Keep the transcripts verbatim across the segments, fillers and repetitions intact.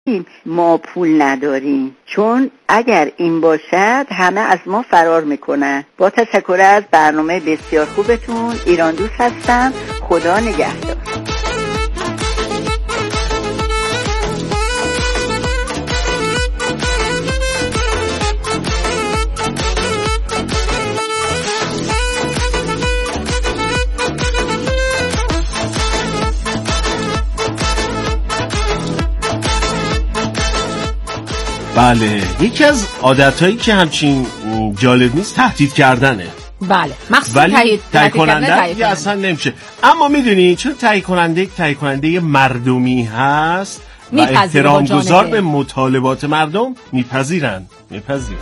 ما پول نداریم، چون اگر این باشد همه از ما فرار میکنن. با تشکر از برنامه بسیار خوبتون، ایران دوست هستم. خدا نگهدار. بله، یکی از عادتایی که همچین جالب نیست تهدید کردنه. بله، مخصوصا تهدید کننده اصلا نمیشه. اما میدونی چون تهدید کننده تهدید کننده مردمی هست و احترام گذار به مطالبات مردم، میپذیرن میپذیرن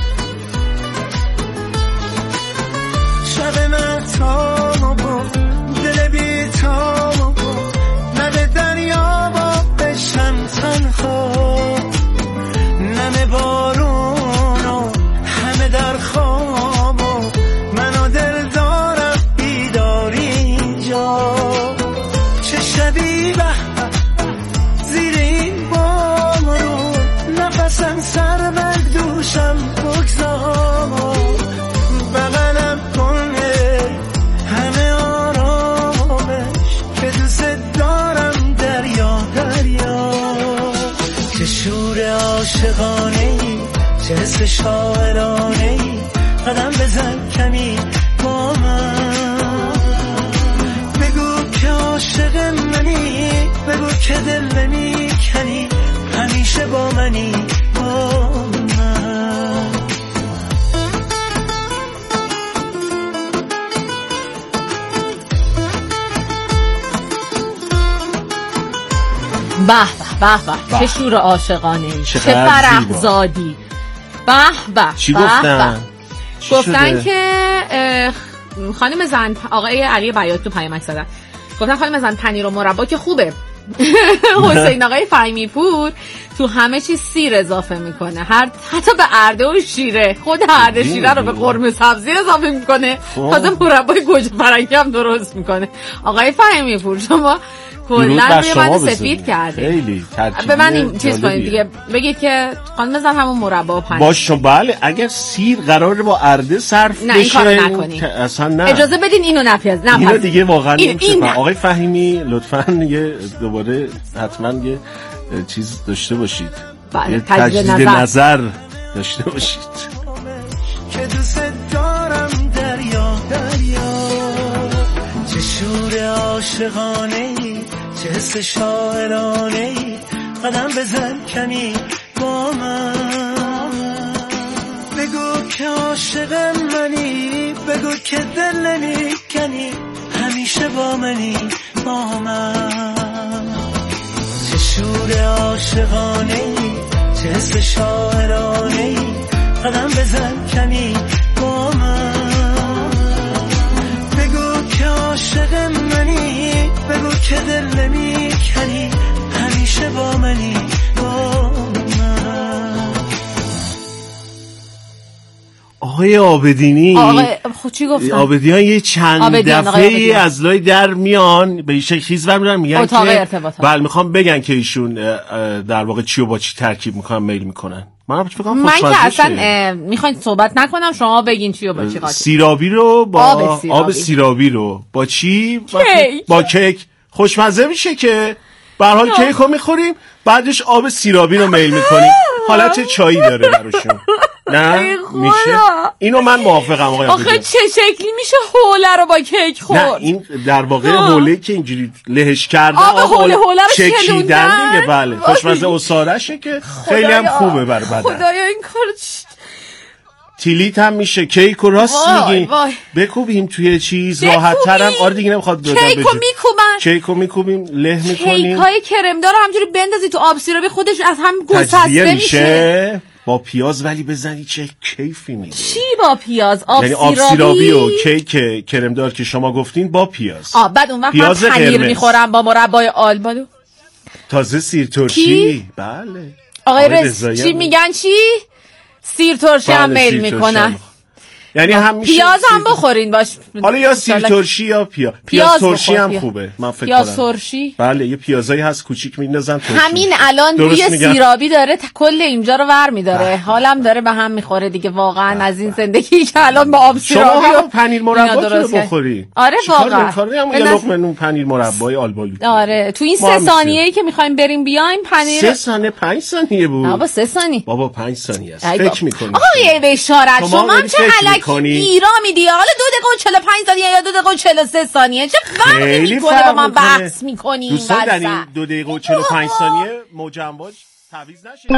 شب من تامو بود، دل بی تامو بود، نده دریا با بشم تنها، نمه بارونو همه در خوابو، منو دل دارم بیداری اینجا، چه شبی به زیر این بارون، نفسم سر بر دوشم بگذار، بغلم کنه همه آرامش که دوست دارم، دریا دریا، چه شور عاشقانه ای، چه حس شاعرانه ای، قدم بزن کمی با من، بگو که عاشق منی، بگو که دل نمیکنی، همیشه با منی با من. به به به، چه شور عاشقانه ای، چه فرحزادی. به به. چی گفتن؟ گفتن که خانم زن، آقای علی بیات تو پیامک زدن، گفتن خانم زن پنیر و مربا که خوبه، حسین آقای فهیمی پور تو همه چیز سیر اضافه میکنه، هر حتی به ارده و شیره، خود ارده شیره رو به قرمه سبزی اضافه میکنه، تازه مربای گوجه فرنگی هم درست میکنه. آقای فهیمی پور شما کلا روی من سفید کرده. خیلی به من این چیز کنید دیگه، بگید که خانم زن همون مربا و پنیر باشه. بله، اگر سیر قراره با ارده صرف نه بشه، این کارو نکنید اصلا نه، اجازه بدین اینو نپیاز نه اینو دیگه واقعا این این آقای فهیمی لطفاً یه دوباره حتما یه چیز داشته باشید، بله، تجدید نظر. نظر داشته باشید. که دوست دارم دریا دریا، چه شور عاشقانه ای، چه حس شاعرانه ای، قدم بزن کمی با من، بگو که عاشق منی، بگو که دل نمیکنی، همیشه با منی با من، چه شور عاشقانه ای، چه حس شاعرانه ای، قدم بزن کمی با من، بگو که عاشق منی، بگو که دل نمیکنی، همیشه با منی با من. آقای عابدینی، آقای خود چی گفتن؟ عابدیان یه چند دفعه از لای در میان به ایشون خیز برمیدن، میگن که بله میخوام بگن که ایشون در واقع چی و با چی ترکیب میکنن، میل میکنن. من من که اصلا میخواین صحبت نکنم، شما بگین چی و با چی قاطی. سیرابی رو با آب سیرابی, آب سیرابی رو با چی؟ کیک. با کیک خوشمزه میشه که به هر حال کیک رو میخوریم، بعدش آب سیرابی رو میل میکنیم، حالت چایی داره براشون. نه میشه، اینو من موافقم آقای عابدی. آخه چه شکلی میشه حوله رو با کیک خورد؟ نه این در واقع حوله که اینجوری لهش کرده، آب حوله حوله رو چکیدن دیگه. بله، خوشمزه اصارشه که خیلی هم خوبه برای بدن. خدایا این کار تیلیت هم میشه، کیک رو راست میگی، بکوبیم توی چیز راحت ترم. آره دیگه نمیخواد کیک رو میکوبن، کیک رو میکوبیم له میکنیم، کیک های کرمدار رو همجوری بندازی تو آب سیرابی، خودش از هم گسسته میشه با پیاز، ولی بزنی چه کیفی میده. چی با پیاز؟ آب یعنی سیرابی؟ آب سیرابی و کیک کرمدار که شما گفتین با پیاز. آ بعد اون وقت من پنیر میخورم با مربای آلبالو، تازه سیر ترشی. بله آقای رز چی میگن؟ چی سیر ترشی هم میل میکنن. یعنی همیشه پیاز هم بخورین باش. حالا یا سیر ترشی یا پیاز پیاز ترشی هم پیا. خوبه من فکر کنم پیاز ترشی بله یه پیازایی هست کوچیک میندازن ترشی. همین الان بوی سیرابی داره کل اینجا رو ور میداره. حالم داره به هم میخوره دیگه واقعا از این زندگی که الان با آب سیرابی شما پنیر مربا رو بخوری. آره واقعا یه لقمه نون پنیر مربای آلبالو. آره تو این سه ثانیه‌ای که میخوایم بریم بیایم پنیر سه ثانیه پنج ثانیه بود. بابا سه ثانیه بابا پنج ثانیه است فکر می‌کنی آقا یه بشارت شما هم چه الکی ایرا میدی حالا دو دقیقه و چهل و پنج ثانیه یا دو دقیقه و چهل و سه ثانیه چه فرقی میکنه با من بحث میکنی دوستان در این دو دقیقه و چهل و پنج ثانیه موجمواج تعویض نشه.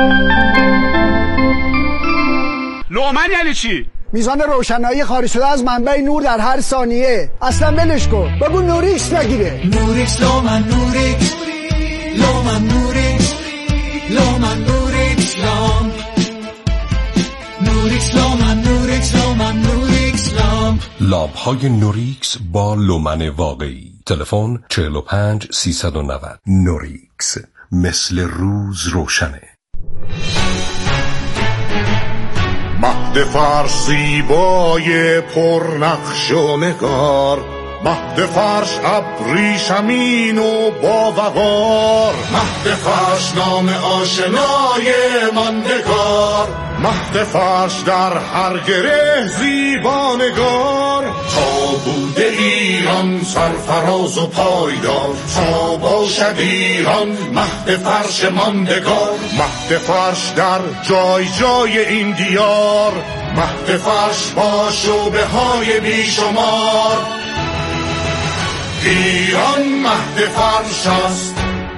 لومن یعنی چی؟ میزان روشنایی خارج شده از منبع نور در هر ثانیه. اصلا ولش کن بگو نوریکس نگیره. نوریکس لومن نوریکس لومن نوریکس لومن نوریکس لام نوریکس لومن نوریکس لومن نوریکس لام لامپ های نوریکس با لومن واقعی. تلفن چهل و پنج سیصد و نود. نوریکس مثل روز روشنه. مهد فارسی بای پرنقش و نگار، مهد فرش ابریشمین و با وقار، مهد فرش نام آشنای ماندگار، مهد فرش در هر گره زیبانگار. تا بوده ایران سرفراز و پایدار، تا باشد ایران مهد فرش ماندگار. مهد فرش در جای جای این دیار، مهد فرش با شعبه های بیشمار. ایران مهد فرش است.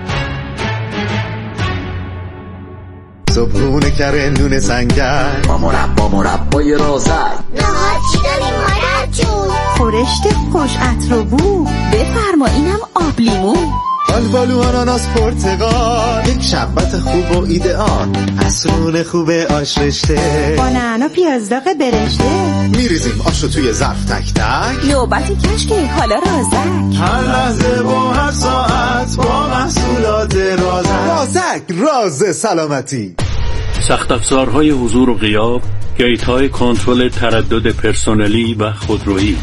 صبحونه کره نون سنگر با مربا مربای رازک. نهار چی داریم مادر جون؟ خورشت خوش عطر و بو. بفرما اینم آب لیمو. آلبالو آناناس پرتقال، یک شربت خوب و ایدئال. عصرون خوب آش رشته با نعنا پیاز داغ برشته. میریزیم آشو توی ظرف تک تک. نوبتی کشکی حالا رازک. هر لحظه با هر ساعت با محصولات رازک. رازک راز سلامتی. سخت افزارهای حضور و غیاب، گیت‌های کنترل تردد پرسنلی و خودرویی.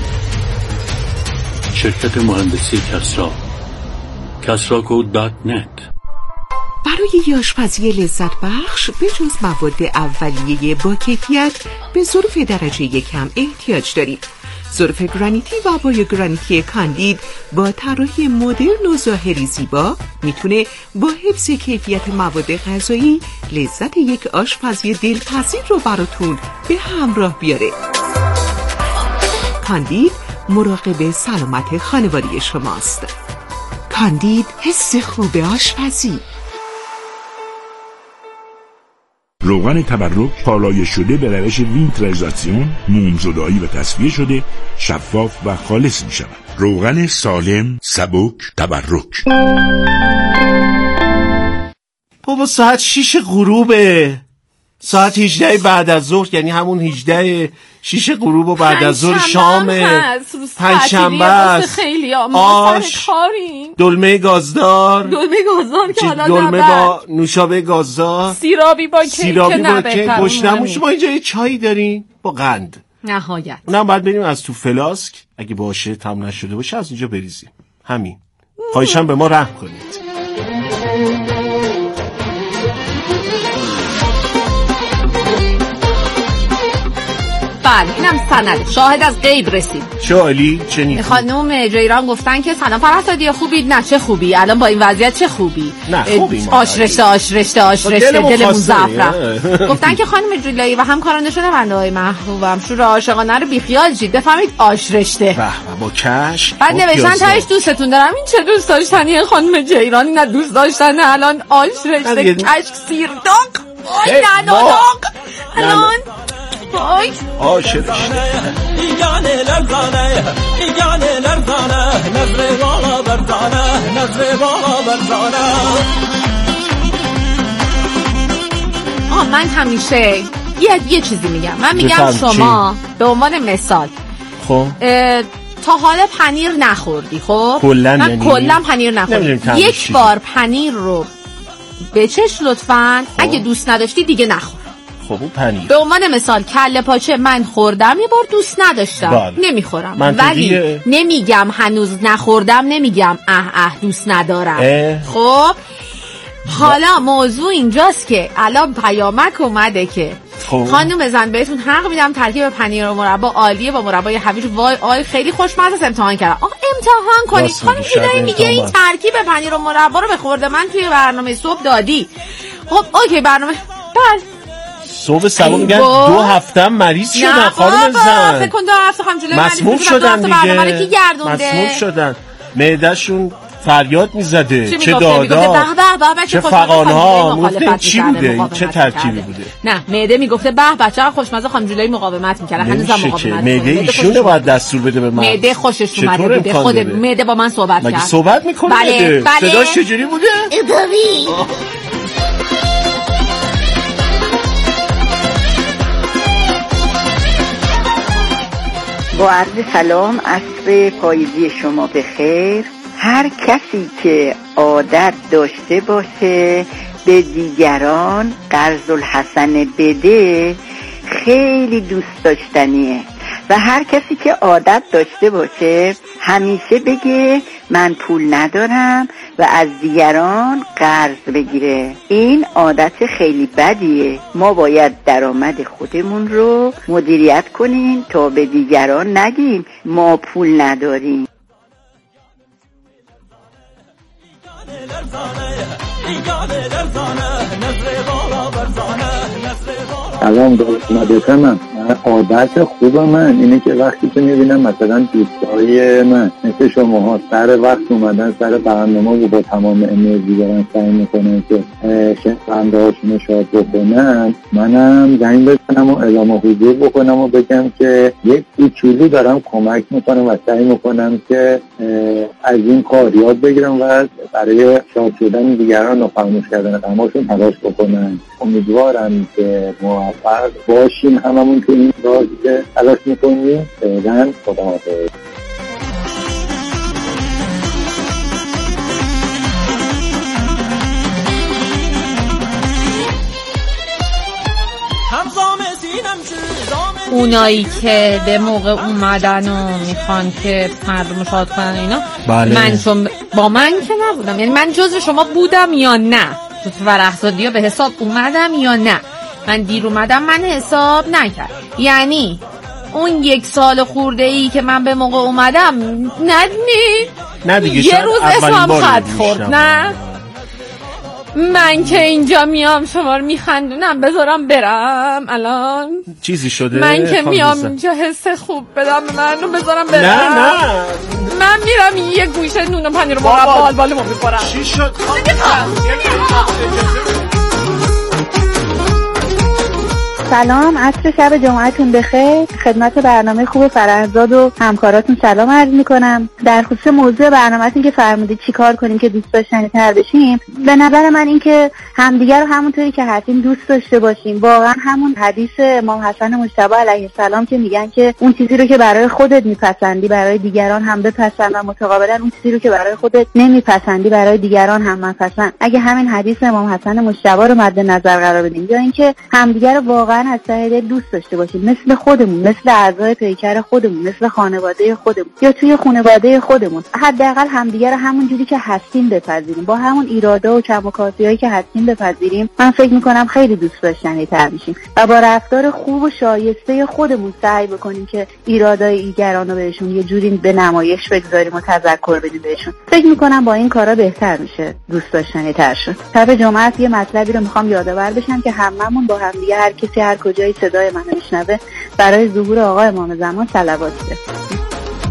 شرکت مهندسی کسرا کسراکو دات نت. برای یه آشپزی لذت بخش به جز مواد اولیه با کیفیت به ظروف درجه یکم احتیاج داریم. ظروف گرانیتی و بای گرانیتی کاندید با طراحی مدرن و ظاهری زیبا میتونه با حفظ کیفیت مواد غذایی لذت یک آشپزی دلپذیر رو براتون به همراه بیاره. کاندید مراقب سلامت خانوادگی شماست. کاندید حس خوب آشپزی. روغن تبرک پالایش شده به روش وینترایزاسیون، مومزدایی و تصفیه شده، شفاف و خالص می شود. روغن سالم، سبک، تبرک. بابا ساعت شیش غروبه، ساعت هجده بعد از ظهر، یعنی همون هجده شیش غروب و بعد از ظهر شام پنجشنبه است. خیلی آش دلمه گازدار دلمه گازدار که حالا دلمه با نوشابه گازدار، سیرابی با کیک سیرابی با کیک. گشنموش ما اینجا یه چایی داریم با قند نهایت. اونم باید بریم از تو فلاسک اگه باشه تمام نشده باشه از اینجا بریزیم. همین. خواهشم به ما رحم کنید. بله اینم سند شاهد از غیب رسید. چه عالی. چه نیکی. خانم جیران گفتن که سلام فرهادی خوبی؟ نه چه خوبی الان با این وضعیت چه خوبی. نه خوبی. آش رشته آش رشته آش رشته دلمون ضعف رفت. گفتن که خانم جولایی و همکارانشون بنده های محبوبم شور عاشقانه رو بیخیال شید بفهمید آش رشته. به با کش. بعد نوشتن تاش دوستتون دارم. این چه دوست داشتنی خانم جیران؟ نه دوست داشتن الان آش رشته کشک سیر داغ. آی نه داغ. الان وای آشه یانه لرزانه یانه لرزانه نظر بالا بردانه نظر بالا بردانه. آه من همیشه یه یه چیزی میگم. من میگم شما به عنوان مثال خب تا حالا پنیر نخوردی خب کلا من کلا پنیر نخوردم. یک بار پنیر رو بچش لطفاً. اگه دوست نداشتی دیگه نخور. خب اون پنیر. به عنوان مثال کله پاچه من خوردم یه بار دوست نداشتم. بله. نمیخورم. ولی نمیگم هنوز نخوردم، نمیگم اه اه دوست ندارم. اه. خب حالا موضوع اینجاست که الان پیامک اومده که خب. خانم زن بهتون حق میدم ترکیب پنیر و مربا عالیه با مربای هویج. وای آی خیلی خوشمزه است. امتحان کردم. آقا امتحان کنید. خانم هیدایی میگه این ترکیب پنیر و مربا رو به خورده من توی برنامه صبح دادی. خب اوکی برنامه بله صبح سبا میگن دو هفته مریض شدن خانم زن. فکر کن دو هفته خانم جلوی مسموم شدن دیگه. مسموم شدن. معدهشون فریاد میزده. چه دادا چه فقانها مگه چی بوده؟ چه ترکیبی بوده؟ نه معده میگفته به بچه‌ها خوشمزه خانم جلوی مقاومت میکردن. هنوزم مقاومت معده ایشونه باید دستور بده به من. معده خوشش اومده بوده. خود معده با من صحبت کرد. مگه صحبت میکنه؟ بله بله. صداش چجوری بوده؟ اینطوری. با عرض سلام، عصر پاییزی شما بخیر. هر کسی که عادت داشته باشه به دیگران قرض الحسن بده خیلی دوست داشتنیه و هر کسی که عادت داشته باشه همیشه بگه من پول ندارم و از دیگران قرض بگیره، این عادت خیلی بدیه. ما باید درآمد خودمون رو مدیریت کنیم تا به دیگران نگیم ما پول نداریم. سلام دوست من. عادت خوب من اینه که وقتی که میبینم مثلا دوستای من مثل شماها سر وقت اومدن سر برنامه و با تمام انرژی دارن سعی میکنن که شنونده هاشون رو شاد بکنن، منم زنگ بزنم و اعلام حضور بکنم و بگم که یک کوچولو دارم کمک میکنم و سعی میکنم که از این کار یاد بگیرم و برای شاد شدن دیگران و فراموش کردن غماشون تلاش بکنن. امیدوارم که موفق باشیم هممون تو این راهی که تلاش میکنیم. فعلا خداحافظ. اونایی که به موقع اومدن و میخوان که مردم شاد کنن اینا بله. من چون با من که نبودم، یعنی من جزو شما بودم یا نه؟ تو فرحزادی ها به حساب اومدم یا نه؟ من دیر اومدم من حساب نکرد. یعنی اون یک سال خورده ای که من به موقع اومدم ندنی نه دیگه یه روز اسمم خط خورد. نه من که اینجا میام شما رو میخندونم بذارم برم الان چیزی شده؟ من که میام اینجا حس خوب بدم به من رو بذارم برم. نه نه من میرم یه گوشه نون و پنیر و مربا آلبالمو میخورم. چی شد؟ سلام، عصر شب جمعتون بخیر. خدمت برنامه خوب فرهزاد و همکاراتون سلام عرض میکنم. در خصوص موضوع برنامه‌تون که فرمودید چی کار کنیم که دوست داشتنی تر بشیم، به نظر من این که همدیگر رو همونطوری که هستیم دوست داشته باشیم. واقعا همون حدیث امام حسن مجتبی علیه السلام که میگن که اون چیزی رو که برای خودت میپسندی برای دیگران هم بپسند و متقابلا اون چیزی رو که برای خودت نمیپسندی برای دیگران هم بپسند. اگه همین حدیث امام حسن مجتبی رو مد نظر قرار بدیم یا اینکه همدیگر رو واقعا از ته دل دوست داشته باشیم، مثل خودمون، مثل اعضای پیکر خودمون، مثل خانواده خودمون یا توی خانواده خودمون، حداقل همدیگر رو همون جوری که هستیم بپذیریم، با همون ایرادا و کم و کاسیایی که هستیم بپذیریم. من فکر میکنم خیلی دوست داشتنی تر میشیم و با رفتار خوب و شایسته خودمون سعی بکنیم که ایرادای دیگران رو بهشون یه جوری به نمایش بگذاریم و تذکر بدیم بهشون. فکر میکنم با این کارا بهتر میشه دوست داشتنی تر شد. شب جمعه یه مطلبی رو میخوام یادآور بشم که هممون با همدیگه هر کسی هر کجای صدای منو میشنوه برای ظهور آقا امام زمان صلوات بفرستیم.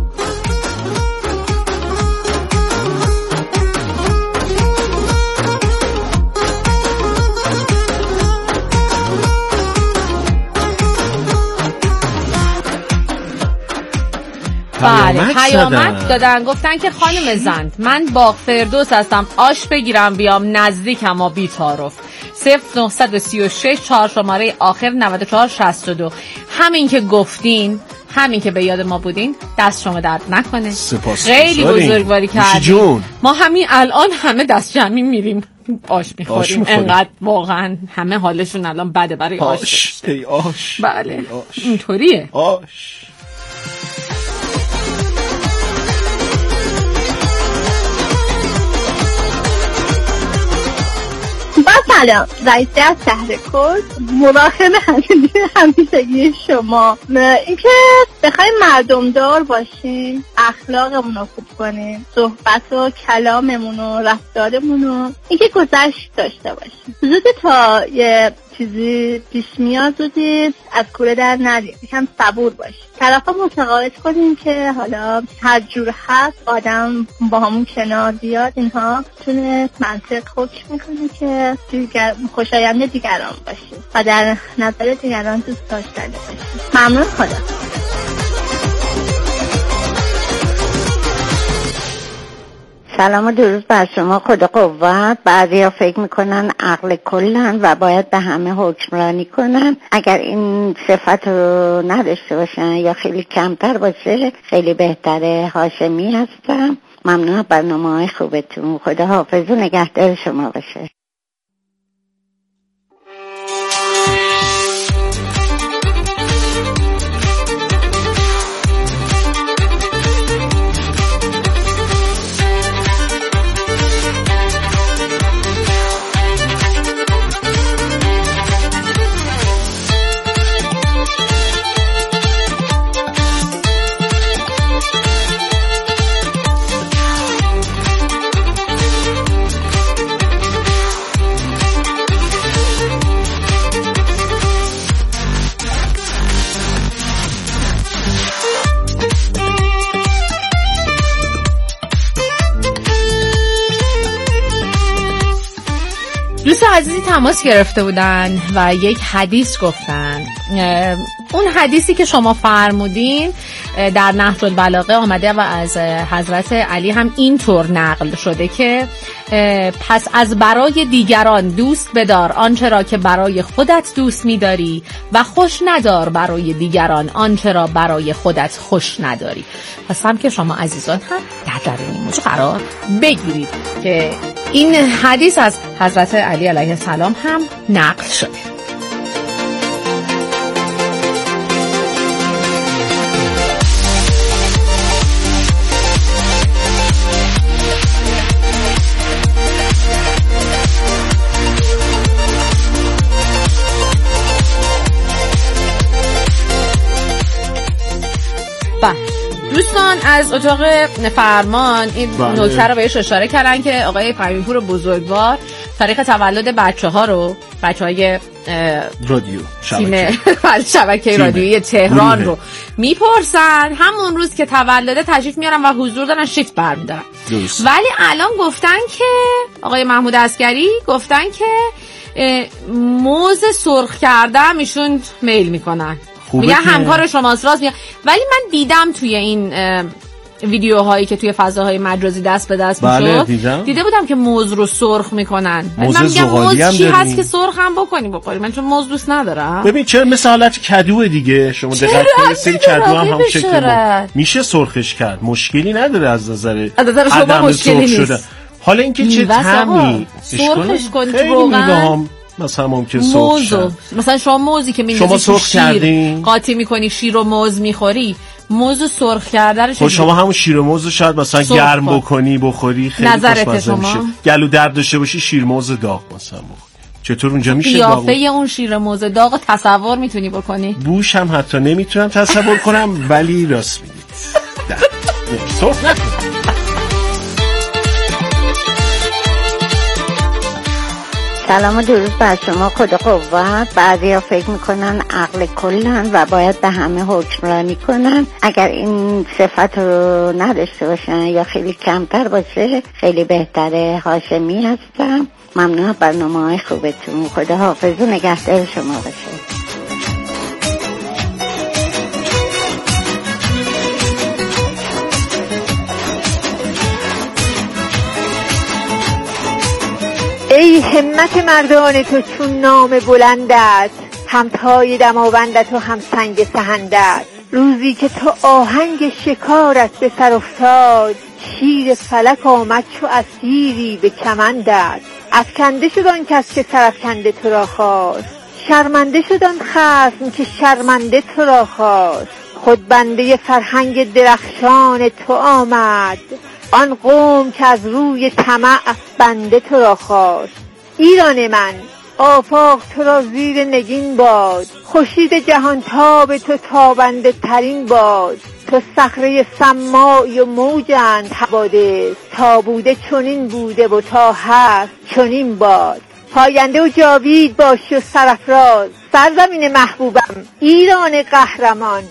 بله پیامک دادن گفتن که خانم زند من باغ فردوس هستم، آش بگیرم بیام نزدیک اما بی تعارف. صفر نه سه شش چهار شماره آخر نود و چهار شصت و دو. همین که گفتین، همین که به یاد ما بودین، دست شما درد نکنه. خیلی بزرگواری کردین. ما همین الان همه دست جمعی میریم آش میخوریم. انقدر واقعا همه حالشون الان بده برای آش. آش ای آش. بله اینطوریه. آش. با سلام، رئیسی از شهر کرد، مراقب همیشگی شما. اینکه بخوایم مردم دار باشیم، اخلاقمون رو خوب کنیم، صحبت و کلاممون و رفتارمون رو اینکه گذشت داشته باشیم. زود تا یه چیزی پیش میاد زودی از کوره در نریم، یکم صبور باشیم، طرفا متقاعد کنیم که حالا هر جور هست آدم با همون کنار بیاد. اینها تونه منطق حکم میکنه که دیگر خوشایند دیگران باشیم و در نظر دیگران دوست داشتنی باشیم. ممنون. خدا سلام و درود بر شما. خدا قوت. بعضی ها فکر میکنن عقل کلن و باید به همه حکمرانی کنن. اگر این صفت رو نداشته باشن یا خیلی کمتر باشه خیلی بهتره. هاشمی هستم. ممنون برنامه های خوبتون. خدا حافظ و نگهدار شما باشه. دوست عزیزی تماس گرفته بودن و یک حدیث گفتن. اون حدیثی که شما فرمودین در نهج البلاغه آمده و از حضرت علی هم اینطور نقل شده که پس از برای دیگران دوست بدار آنچه را که برای خودت دوست می‌داری و خوش ندار برای دیگران آنچه را برای خودت خوش نداری. پس هم که شما عزیزان هم در در این موضوع قرار بگیرید که این حدیث از حضرت علی علیه السلام هم نقل شده. دوستان از اتاق فرمان این نکته رو بهش اشاره کردن که آقای فهمی‌پور بزرگوار تاریخ تولد بچه ها رو بچه های رادیو شبکه شبکه رادیویی تهران رو میپرسن، همون روز که تولده تشریف میارن و حضور دارن شیفت برمیدارن. ولی الان گفتن که آقای محمود عسکری گفتن که موز سرخ کرده ایشون میل میکنن، میگن همکار شماست. راست میگن. ولی من دیدم توی این ویدیوهایی که توی فضاهای مجازی دست به دست بله میشد دیده بودم که موز رو سرخ میکنن. موز من میگم موز چی داریم. هست که سرخ هم بکنی بخوری؟ من چون موز دوست ندارم. ببین چرا مثل حالت کدو دیگه شما دقت کنید سری کدو هم هم شکل میشه سرخش کرد، مشکلی نداره از نظر از نظر شما مشکلی نیست. حالا اینکه چه طعمی سرخش کنید خیلی میگم مثلا ممکن سرخ شد. مثلا شما موزی که میندازی شما سرخ کردین قاطی میکنی شیر و موز میخوری، موز سرخ کردنش خب شما همون شیر و موز رو شاید مثلا گرم بکنی بخوری خیلی خوشمزه میشه. گلو درد داشته باشی شیر موز داغ مثلا بخوری. چطور اونجا میشه داغ؟ قیافه اون شیر موز داغ تصور میتونی بکنی؟ بوش هم حتی نمیتونم تصور کنم ولی راست میگید. سرخ نکن. سلام و درود بر شما. خدا قوت. بعضی ها فکر میکنن عقل کلن و باید به همه حکمرانی کنن. اگر این صفت رو نداشته باشن یا خیلی کمتر باشه خیلی بهتره. هاشمی هستم. ممنون برنامه های خوبتون. خدا حافظ و نگهدار شما باشه. ای همت مردان تو چون نام بلندت، همتای دماوندت و هم سنگ سهندت. روزی که تو آهنگ شکارت به سر افتاد، شیر فلک آمد چو اسیری به کمندت. افکنده شد آن کس که سرافکنده تو را خواست، شرمنده شد آن خصم که شرمنده تو را خواست. خود بنده فرهنگ درخشان تو آمد، آن قوم که از روی طمع بنده تو را خواست. ایران من آفاق تو را زیر نگین باد، خورشید جهان تاب تو تابنده ترین باد. تو صخره سماعی و موجند حوادث، تا بوده چنین بوده و تا هست چنین باد. پاینده و جاوید باشی و سرافراز، سرزمین محبوبم ایران قهرمان.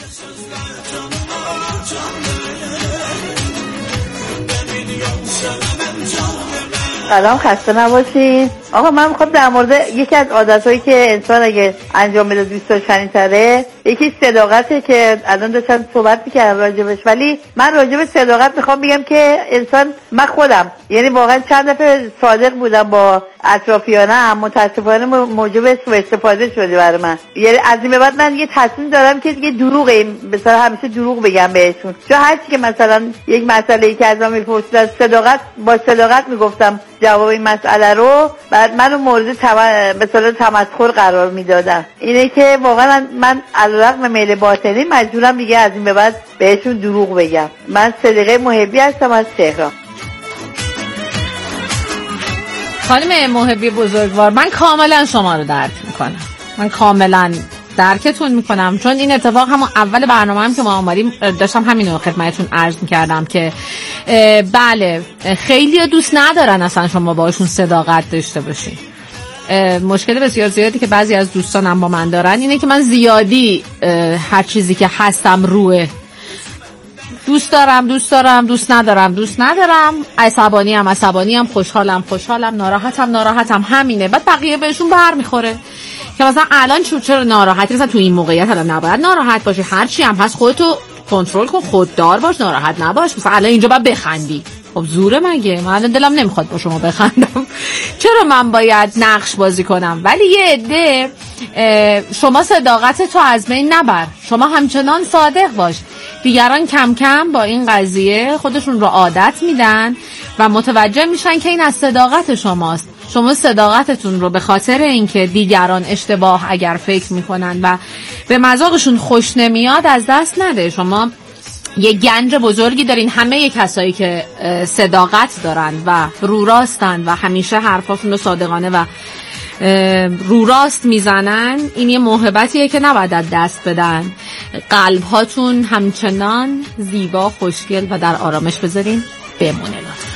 سلام، خسته نباشید. آقا من میخوام در مورد یکی از عادتایی که انسان اگه انجام بده دوست داشتنی تره، یکی صداقته که الان داشتم صحبت میکردم راجبش، ولی من راجب صداقت میخوام بگم که انسان، من خودم یعنی واقعا چند دفعه صادق بودم با اطرافیانم، متاسفانه موجب سوء استفاده شده برای من. یعنی از این به بعد من یه تصمیم دارم که دیگه دروغه، مثلا همیشه دروغ بگم بهشون، چون هر چی که مثلا یک مسئله‌ای که از من میپرسیدن صداقت با صداقت میگفتم جواب این مسئله رو، بعد منو مورد تم... مثلا تمسخر قرار میدادم. اینه که واقعا من علیرغم میل باطنی مجبورم دیگه از این به بعد بهشون دروغ بگم. من صدیقه محبی هستم از تهران. خانم محبی بزرگوار، من کاملا شما رو درک میکنم، من کاملا درکتون میکنم، چون این اتفاق همون اول برنامه هم که ما آماریم داشتم همین رو خدمتتون عرض میکردم که بله خیلی دوست ندارن اصلا شما باشون صداقت داشته باشین. مشکل بسیار زیادی که بعضی از دوستانم با من دارن اینه که من زیادی هر چیزی که هستم روه، دوست دارم دوست دارم دوست ندارم دوست ندارم، عصبانی هم عصبانی هم، خوشحالم خوشحالم، ناراحتم ناراحتم، همینه. بعد بقیه بهشون بر میخوره که مثلا الان چرا ناراحتی، مثلا تو این موقعیت الان نباید ناراحت باشی، هر چی هم هست خودتو کنترل کن، خوددار باش، ناراحت نباش، مثلا الان اینجا باید بخندی. خب زوره مگه؟ من الان دلم نمیخواد با شما بخندم، چرا من باید نقش بازی کنم؟ ولی یه عده شما صداقت تو از بین نبر، شما همچنان صادق باش. دیگران کم کم با این قضیه خودشون رو عادت میدن و متوجه میشن که این از صداقت شماست. شما صداقتتون رو به خاطر اینکه دیگران اشتباه اگر فکر میکنن و به مذاقشون خوش نمیاد از دست نده. شما یه گنج بزرگی دارین، همه کسایی که صداقت دارن و رو راستن و همیشه حرفاشون رو صادقانه و رو راست میزنن، این یه موهبتیه که نباید از دست بدن. قلب هاتون همچنان زیبا، خوشگل و در آرامش بذارین بمونه لطفا.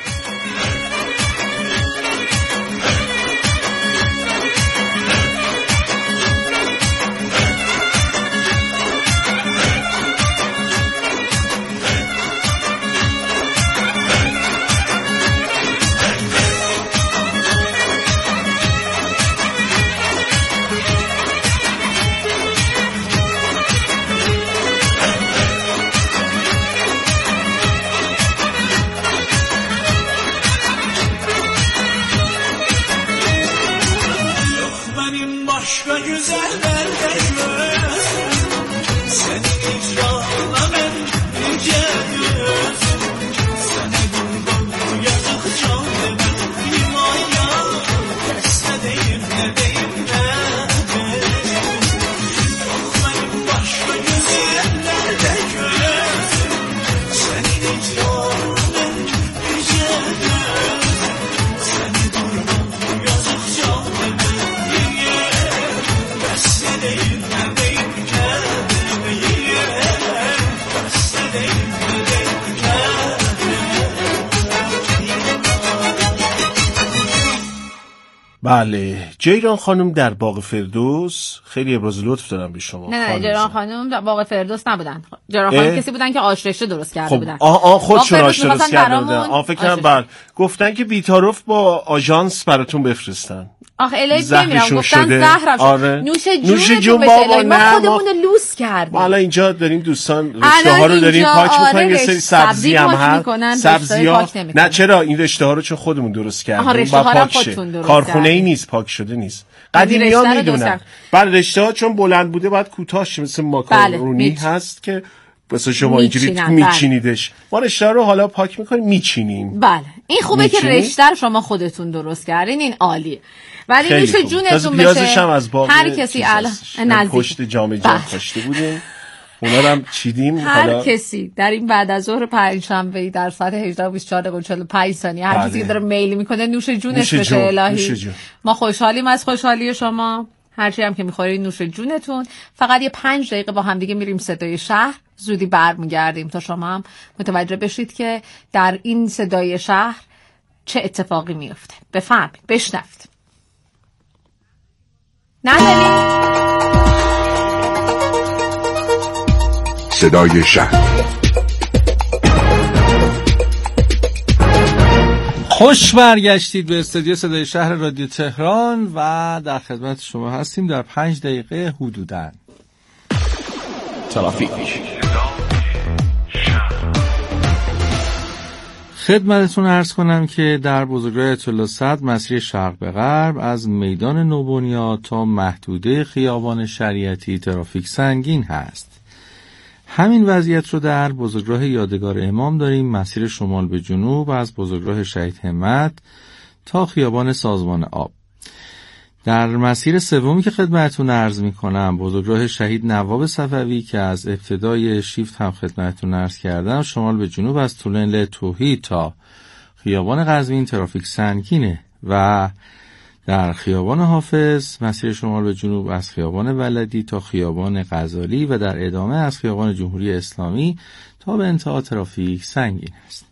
بله، جیران خانم در باغ فردوس، خیلی ابراز لطف دارم به شما. نه نه جیران خانم در باغ فردوس نبودن. جیران خانم کسی بودن که آش رشته درست کرده خب بودن. آه آه خودشون آش درست کرده بودن. آه فکر کنم بله. گفتن که بی‌تعارف با آژانس براتون بفرستن. آخه الهی نمیرم گفتن زهرم آره. نوش جون جون بابا، ما خودمون لوس کردیم. ما الان اینجا داریم دوستان رشته ها رو داریم پاک می‌کنیم، یه سری سبزی هم هست، سبزی ها نه چرا این رشته ها رو چون خودمون درست کردیم با پاک کارخونه ای نیست، پاک شده نیست. قدیمی‌ها میدونن. بعد رشته ها چون بلند بوده بعد کوتاه شه، مثل ماکارونی هست که واسه شما اینجوری میچینیدش. ما رشته رو حالا پاک میکنیم میچینیم. بله این خوبه میچینی؟ که رشته رو شما خودتون درست کردین، این عالیه. ولی نوش جونتون بشه. از هر کسی الان نزدیک پشت جام جام کاشته بودیم، اونا رو هم چیدیم. هر حالا کسی در این بعد از ظهر پنجشنبه در ساعت هجده و بیست و چهار دقیقه و چهل و پنج ثانیه هر کسی که داره میل میکنه نوش جونش بشه. الهی ما خوشحالیم از خوشحالی شما. هرچی هم که میخورید نوش جونتون. فقط یه پنج دقیقه با هم دیگه میریم صدای شهر، زودی برمیگردیم تا شما هم متوجه بشید که در این صدای شهر چه اتفاقی میفته. بفهمید، بشنوید. نداریم صدای شهر. خوش برگشتید به استودیو صدای شهر رادیو تهران و در خدمت شما هستیم در پنج دقیقه حدوداً. ترافیک. خدمتتون عرض کنم که در بزرگراه اطلاع صد مسیر شرق به غرب از میدان نوبنیاد تا محدوده خیابان شریعتی ترافیک سنگین هست. همین وضعیت رو در بزرگراه یادگار امام داریم، مسیر شمال به جنوب از بزرگراه شهید همت تا خیابان سازمان آب. در مسیر سومی که خدمتتون عرض می‌کنم، بزرگراه شهید نواب صفوی که از ابتدای شیفت هم خدمتتون عرض کردم، شمال به جنوب از تونل توحید تا خیابان قزوین ترافیک سنگینه و در خیابان حافظ مسیر شمال به جنوب از خیابان ولدی تا خیابان غزالی و در ادامه از خیابان جمهوری اسلامی تا به انتها ترافیک سنگین است.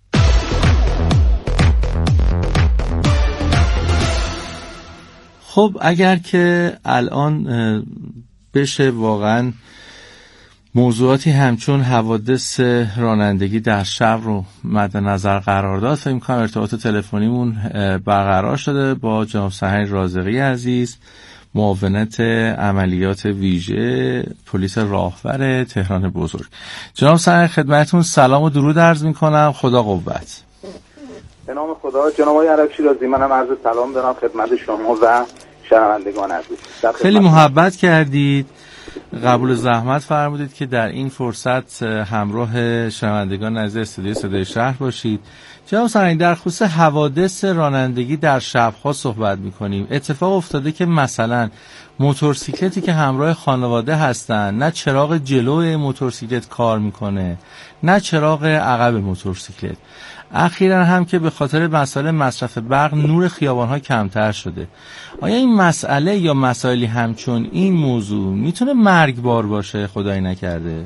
خب اگر که الان بشه واقعا موضوعاتی همچون حوادث رانندگی در شب رو مد نظر قرار داد، فکر می‌کنم ارتباط تلفنیمون برقرار شده با جناب سهند رازقی عزیز، معاونت عملیات ویژه پلیس راهور تهران بزرگ. جناب سهند خدمتتون سلام و درود عرض می‌کنم. خدا قوت. به نام خدا. جناب آقای عرب شیرازی، منم عرض سلام دارم خدمت شما و شنوندگان عزیز. خیلی محبت کردید، قبول زحمت فرمودید که در این فرصت همراه شنوندگان عزیز استودیو صدای شهر باشید. جناب سرنگ، در خصوص حوادث رانندگی در شب‌ها صحبت می‌کنیم. اتفاق افتاده که مثلا موتورسیکلتی که همراه خانواده هستن، نه چراغ جلوی موتورسیکلت کار میکنه نه چراغ عقب موتورسیکلت. اخیراً هم که به خاطر مسائل مصرف برق نور خیابان‌ها کمتر شده. آیا این مسئله یا مسائلی همچون این موضوع میتونه مرگبار باشه خدای نکرده؟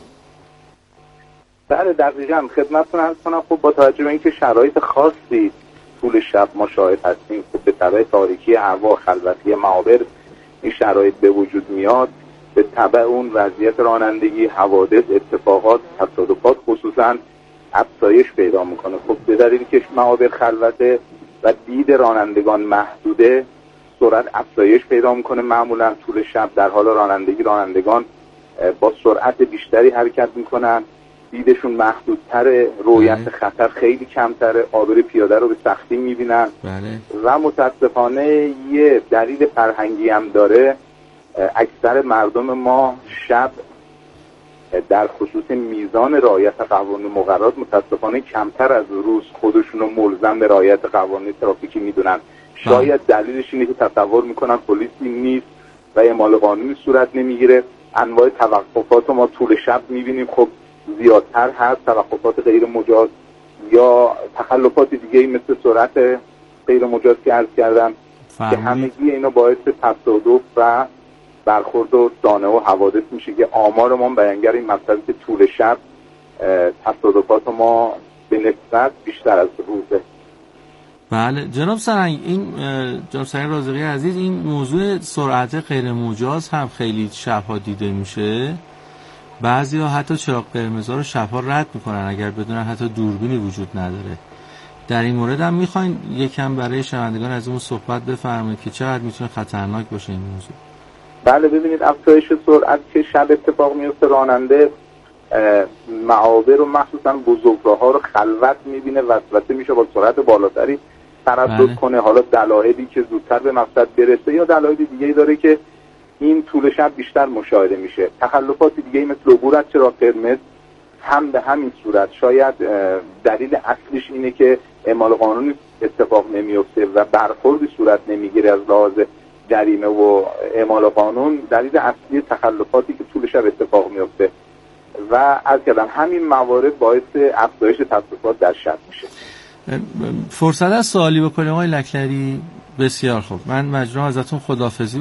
بله دقیقاً خدمتتون عرض کنم. خب با توجه به اینکه شرایط خاصی طول شب ما شاهد هستیم، خب به تبع تاریکی هوا، خلوتی معابر این شرایط به وجود میاد، به تبع اون وضعیت رانندگی، حوادث، اتفاقات، تصادفات خصوصاً افزایش پیدا میکنه. خب به دلیلی که معابر خلوته و دید رانندگان محدوده، سرعت افزایش پیدا میکنه. معمولا طول شب در حال رانندگی رانندگان با سرعت بیشتری حرکت میکنن، دیدشون محدودتره، رویت خطر خیلی کمتره، آبر پیاده رو به سختی میبینن. بله. و متاسفانه یه دلیل فرهنگی هم داره، اکثر مردم ما شب در خصوص میزان رعایت قوانین مقررات متاسفانه کمتر از روز خودشون رو ملزم به رعایت قوانین ترافیکی میدونن. شاید دلیلش اینه که تصور میکنن پلیسی نیست و اعمال قانونی صورت نمیگیره. انواع توقفات ما طول شب میبینیم خب زیادتر هست، توقفات غیر مجاز یا تخلفات دیگه مثل سرعت غیر مجاز که عرض کردم که همگی اینا باعث تصادف و برخورد و دانه و حوادث میشه که آمار ما بیانگر این مسئله که طول شب تصادفات ما به نسبت بیشتر از روزه. بله جناب سرنگ، این جناب سرنگ رازقی عزیز، این موضوع سرعت غیر مجاز هم خیلی شبها دیده میشه. بعضیا حتی چراغ قرمزا رو شبها رد میکنن اگر بدونن حتی دوربینی وجود نداره. در این مورد هم میخواین یکم برای شنوندگان از اون صحبت بفرمایید که چقدر میتونه خطرناک باشه این موضوع؟ بله ببینید، افزایش سرعت که شب اتفاق میفته، راننده معابر و مخصوصا بزرگراه‌ها رو خلوت میبینه، وسوسه میشه با سرعت بالاتری تردد کنه. حالا دلایلی که زودتر به مقصد برسه یا دلایل دیگه‌ای داره که این طول شب بیشتر مشاهده میشه. تخلفات دیگه مثل عبور از چراغ قرمز هم به همین صورت. شاید دلیل اصلیش اینه که اعمال قانون اتفاق نمیفته و برخوردی صورت نمیگیره از لحاظ جریمه و اعمال قانون. دلیل اصلی تخلفاتی که طول شب اتفاق میفته و از کردم همین موارد باعث افزایش تصادفات در شب میشه. فرصت از سوالی بکنیم آقای لکلری؟ بسیار خوب، من مجبورم ازتون خداحافظی